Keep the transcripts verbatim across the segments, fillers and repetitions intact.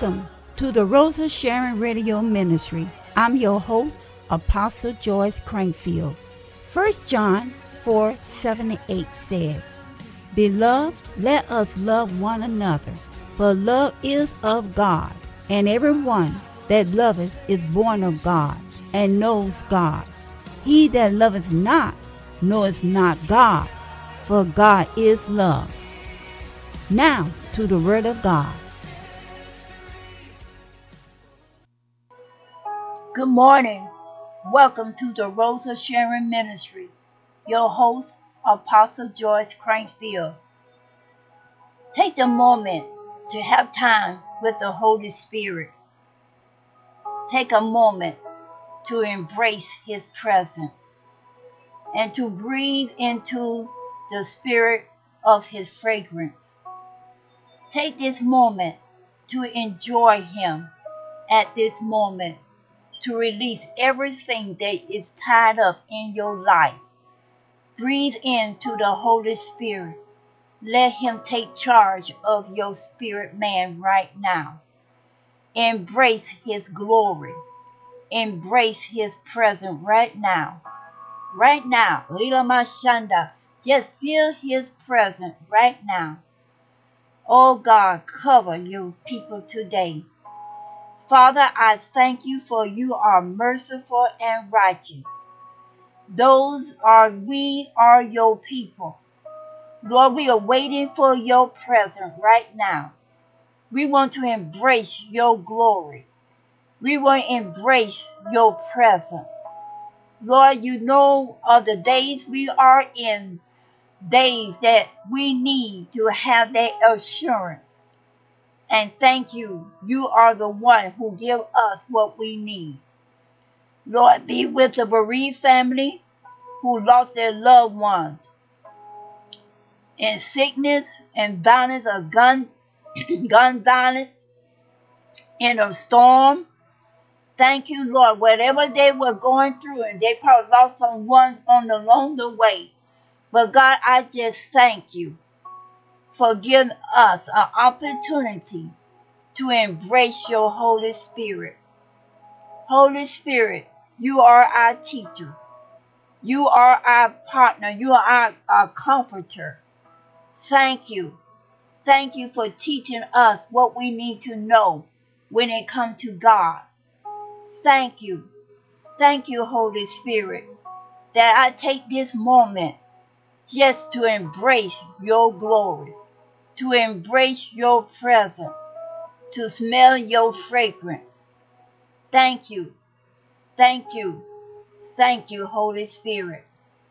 Welcome to the Rosa Sharon Radio Ministry. I'm your host, Apostle Joyce Crankfield. First John four, seven and eight says, Beloved, let us love one another, for love is of God, and everyone that loveth is born of God, and knows God. He that loveth not knoweth not God, for God is love. Now to the Word of God. Good morning. Welcome to the Rosa Sharon Ministry. Your host, Apostle Joyce Crankfield. Take the moment to have time with the Holy Spirit. Take a moment to embrace His presence and to breathe into the spirit of His fragrance. Take this moment to enjoy Him at this moment, to release everything that is tied up in your life. Breathe into the Holy Spirit. Let Him take charge of your spirit man right now. Embrace His glory. Embrace His presence right now. Right now. Ilamashanda. Just feel His presence right now. Oh God, cover your people today. Father, I thank you for you are merciful and righteous. Those are we are your people. Lord, we are waiting for your presence right now. We want to embrace your glory. We want to embrace your presence. Lord, you know of the days we are in, days that we need to have that assurance. And thank you. You are the one who give us what we need. Lord, be with the bereaved family who lost their loved ones in sickness and violence of gun, gun violence in a storm. Thank you, Lord. Whatever they were going through, and they probably lost some ones on the along the way. But God, I just thank you for giving us an opportunity to embrace your Holy Spirit. Holy Spirit, you are our teacher. You are our partner. You are our, our comforter. Thank you. Thank you for teaching us what we need to know when it comes to God. Thank you. Thank you, Holy Spirit, that I take this moment just to embrace your glory, to embrace your presence, to smell your fragrance. Thank you. Thank you. Thank you, Holy Spirit.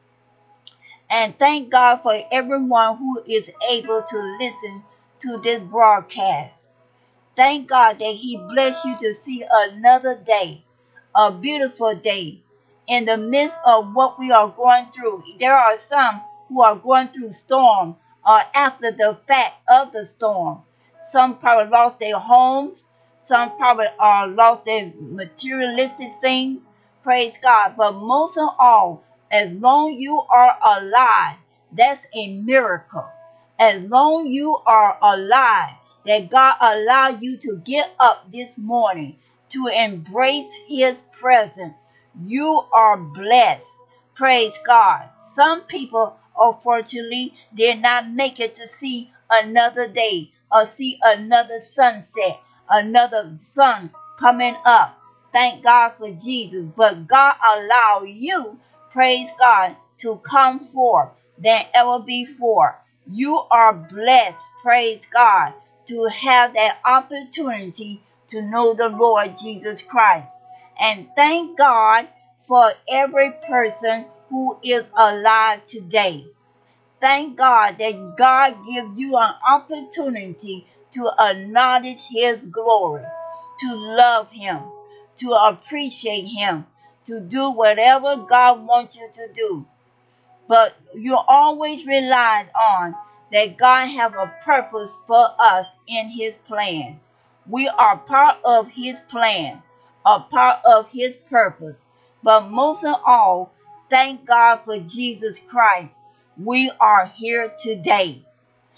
And thank God for everyone who is able to listen to this broadcast. Thank God that He blessed you to see another day, a beautiful day. In the midst of what we are going through, there are some who are going through storm or after the fact of the storm. Some probably lost their homes. Some probably uh, lost their materialistic things. Praise God. But most of all, as long you are alive, that's a miracle. As long you are alive, that God allowed you to get up this morning to embrace His presence. You are blessed. Praise God. Some people, unfortunately, did not make it to see another day or see another sunset, another sun coming up. Thank God for Jesus. But God allowed you, praise God, to come forth than ever before. You are blessed, praise God, to have that opportunity to know the Lord Jesus Christ. And thank God for every person who is alive today. Thank God that God gives you an opportunity to acknowledge His glory, to love Him, to appreciate Him, to do whatever God wants you to do. But you always rely on that God have a purpose for us in His plan. We are part of His plan, a part of His purpose. But most of all, thank God for Jesus Christ. We are here today.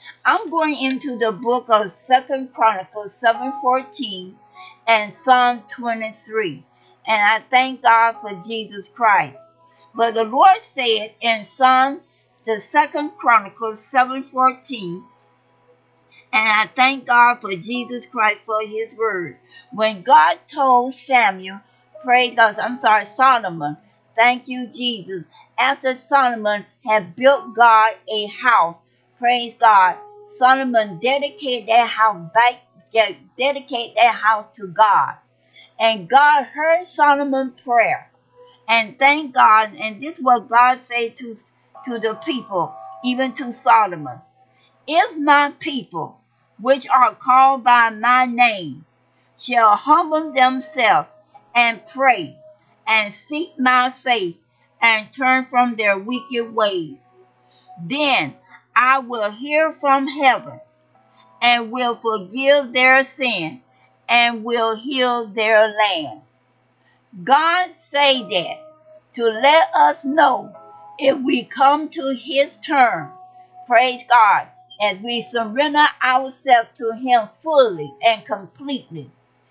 I'm going into the book of Second Chronicles seven fourteen and Psalm twenty-three. And I thank God for Jesus Christ. But the Lord said in Psalm the Second Chronicles seven fourteen, and I thank God for Jesus Christ for his word. When God told Samuel, praise God, I'm sorry, Solomon, thank you, Jesus. After Solomon had built God a house, praise God, Solomon dedicated that house back, dedicated that house to God. And God heard Solomon's prayer. And thank God, and this is what God said to, to the people, even to Solomon. If my people, which are called by my name, shall humble themselves and pray and seek my face and turn from their wicked ways, then I will hear from heaven and will forgive their sin and will heal their land. God say that to let us know if we come to his turn, praise God, as we surrender ourselves to him fully and completely.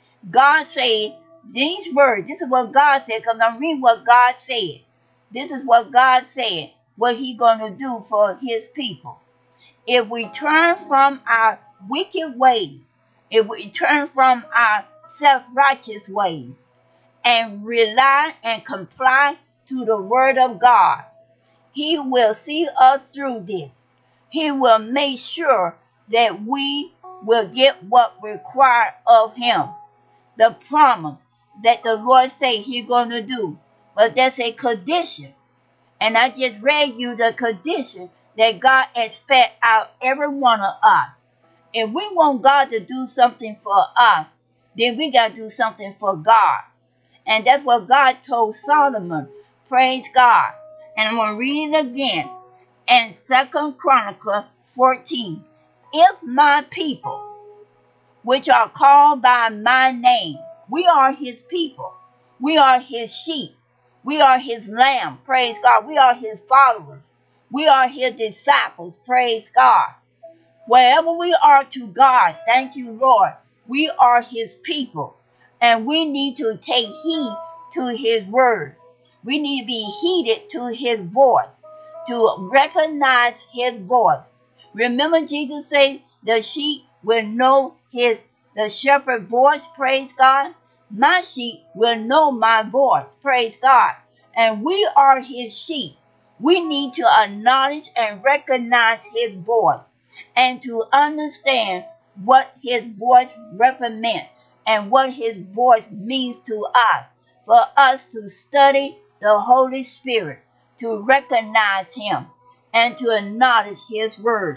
God said these words, this is what God said, because I'm reading what God said. This is what God said, what he going to do for his people. If we turn from our wicked ways, if we turn from our self-righteous ways, and rely and comply to the word of God, he will see us through this. He will make sure that we will get what required of him. The promise that the Lord say he's going to do. But that's a condition. And I just read you the condition that God expects out every one of us. If we want God to do something for us, then we got to do something for God. And that's what God told Solomon. Praise God. And I'm going to read it again in Second Chronicles fourteen. If my people, which are called by my name, we are his people. We are his sheep. We are his lamb. Praise God. We are his followers. We are his disciples. Praise God. Wherever we are to God, thank you, Lord, we are his people. And we need to take heed to his word. We need to be heeded to his voice, to recognize his voice. Remember Jesus said the sheep will know his, the shepherd voice, praise God. My sheep will know my voice, praise God. And we are his sheep. We need to acknowledge and recognize his voice, and to understand what his voice represents and what his voice means to us, for us to study the Holy Spirit, to recognize him, and to acknowledge his word.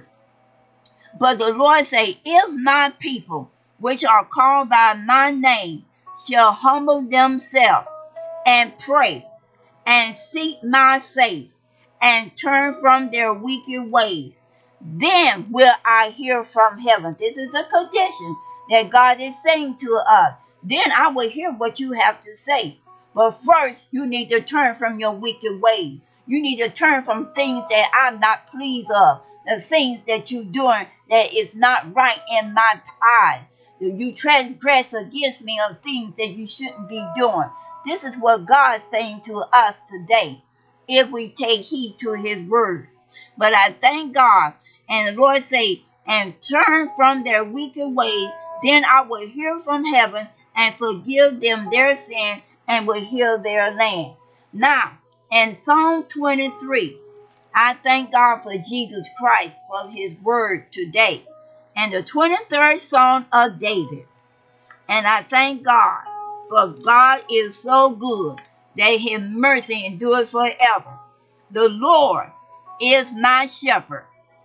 But the Lord say, if my people, which are called by my name, shall humble themselves and pray and seek my face and turn from their wicked ways, then will I hear from heaven. This is the condition that God is saying to us. Then I will hear what you have to say. But first, you need to turn from your wicked ways. You need to turn from things that I'm not pleased of, the things that you're doing that is not right in my eyes. You transgress against me of things that you shouldn't be doing. This is what God's saying to us today, if we take heed to his word. But I thank God, and the Lord say, and turn from their wicked ways, then I will hear from heaven and forgive them their sin and will heal their land. Now, in Psalm twenty-three, I thank God for Jesus Christ for his word today. And the twenty-third Psalm of David. And I thank God, for God is so good that his mercy endures forever. The Lord is my shepherd.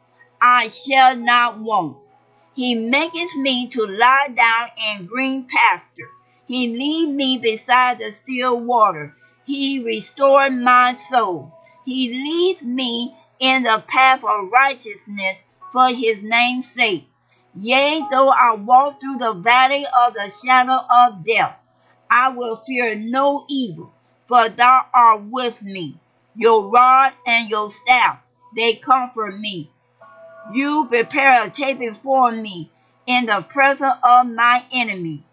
I shall not want. He maketh me to lie down in green pasture. He lead me beside the still water. He restored my soul. He leads me in the path of righteousness for his name's sake. Yea, though I walk through the valley of the shadow of death, I will fear no evil, for thou art with me. Your rod and your staff, they comfort me. You prepare a table before me in the presence of my enemy.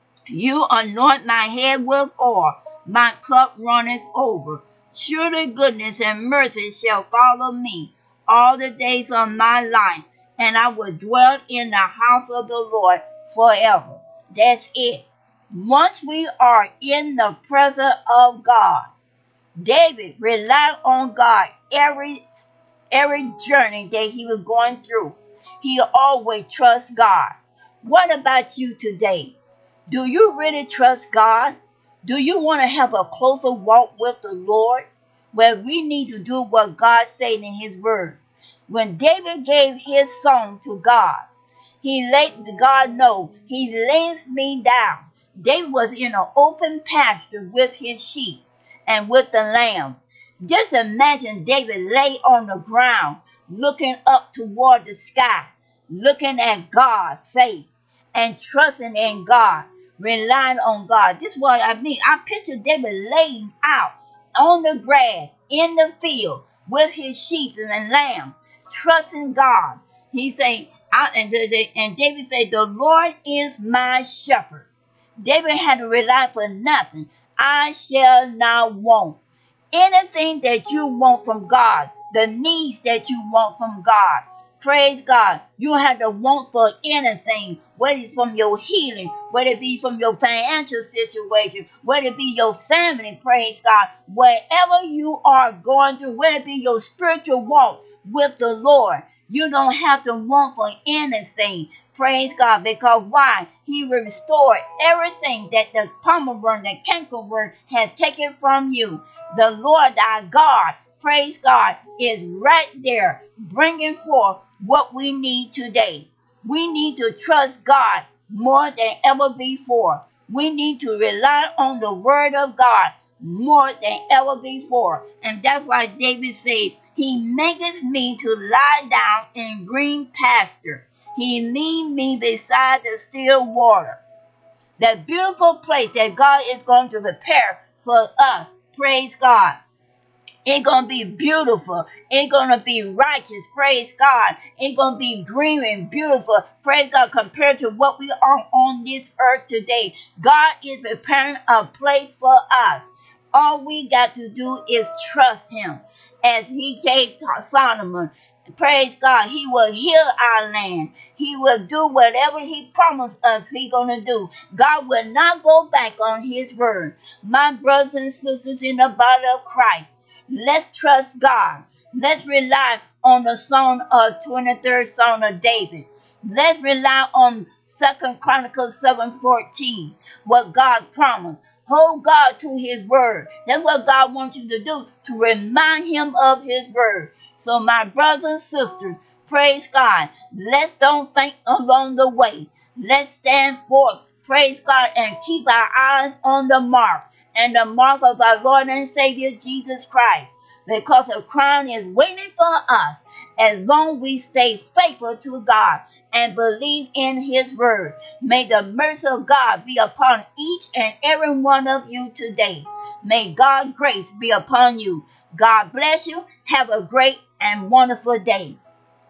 You anoint my head with oil, my cup runneth over. Surely goodness and mercy shall follow me all the days of my life, and I will dwell in the house of the Lord forever. That's it. Once we are in the presence of God, David relied on God every every journey that he was going through. He always trusts God. What about you today? Do you really trust God? Do you want to have a closer walk with the Lord? Well, we need to do what God said in his word. When David gave his song to God, he let God know he lays me down. David was in an open pasture with his sheep and with the lamb. Just imagine David lay on the ground, looking up toward the sky, looking at God's face and trusting in God, relying on God. This is what I mean. I picture David laying out on the grass in the field with his sheep and lamb, trusting God. He saying, I, and, the, the- and David said, the Lord is my shepherd. David had to rely for nothing. I shall not want anything that you want from God, the needs that you want from God. Praise God. You don't have to want for anything, whether it's from your healing, whether it be from your financial situation, whether it be your family, praise God. Whatever you are going through, whether it be your spiritual walk with the Lord, you don't have to want for anything. Praise God, because why? He will restore everything that the pomegranate, the cankerworm had taken from you. The Lord thy God, praise God, is right there bringing forth what we need today. We need to trust God more than ever before. We need to rely on the word of God more than ever before. And that's why David said, he maketh me to lie down in green pasture. He lead me beside the still water. That beautiful place that God is going to prepare for us. Praise God. It's going to be beautiful. It's going to be righteous. Praise God. It's going to be green and beautiful. Praise God. Compared to what we are on this earth today. God is preparing a place for us. All we got to do is trust him. As he gave to Solomon. Praise God. He will heal our land. He will do whatever he promised us he's going to do. God will not go back on his word. My brothers and sisters in the body of Christ, let's trust God. Let's rely on the song of twenty-third Psalm of David. Let's rely on Second Chronicles seven fourteen, what God promised. Hold God to his word. That's what God wants you to do, to remind him of his word. So my brothers and sisters, praise God. Let's don't think along the way. Let's stand forth, praise God, and keep our eyes on the mark and the mark of our Lord and Savior Jesus Christ, because a crown is waiting for us as long as we stay faithful to God and believe in his word. May the mercy of God be upon each and every one of you today. May God's grace be upon you. God bless you. Have a great and wonderful day.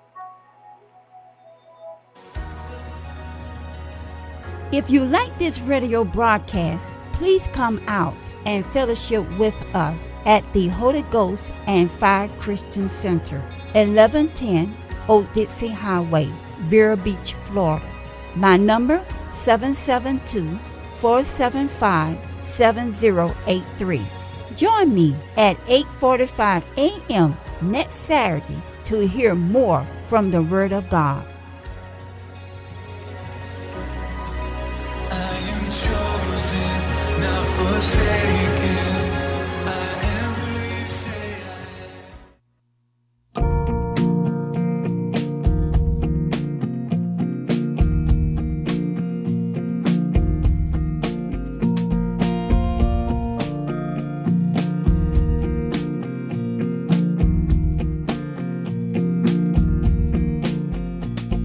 If you like this radio broadcast, please come out and fellowship with us at the Holy Ghost and Fire Christian Center, eleven ten Old Dixie Highway, Vero Beach, Florida. My number, seven seven two, four seven five, seven zero eight three. Join me at eight forty-five a.m. next Saturday to hear more from the Word of God. I am chosen, not forsaken.